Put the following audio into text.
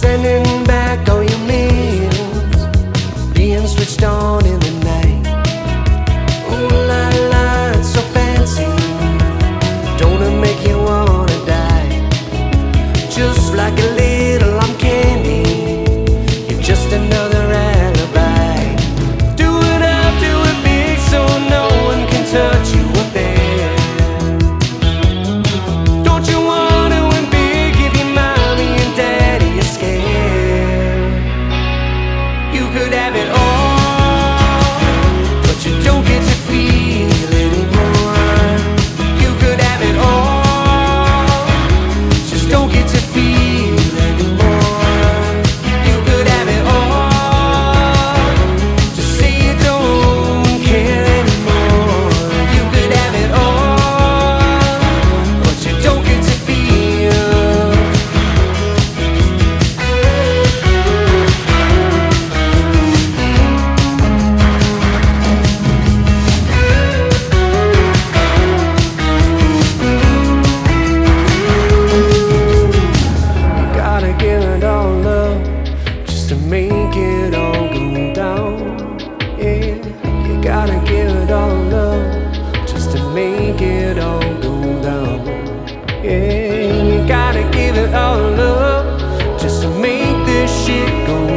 Sending back all your meals, being switched on in the night. Ooh la la, it's so fancy. Don't it make you wanna die? Just like a little arm candy, you're just another alibi. Do it up, do it big, so no one can touch you up there. Don't you wanna win big if your mommy and daddy are scared? You could have it all, but you don't get to feel anymore. You could have it all, just don't get to feel anymore. You could have it all, just say you don't care anymore. You could have it all, but you don't get to feel. You gotta give it all up just to make it all go down. Yeah, you gotta give it all up just to make it all go down. Yeah, you gotta give it all up just to make this shit go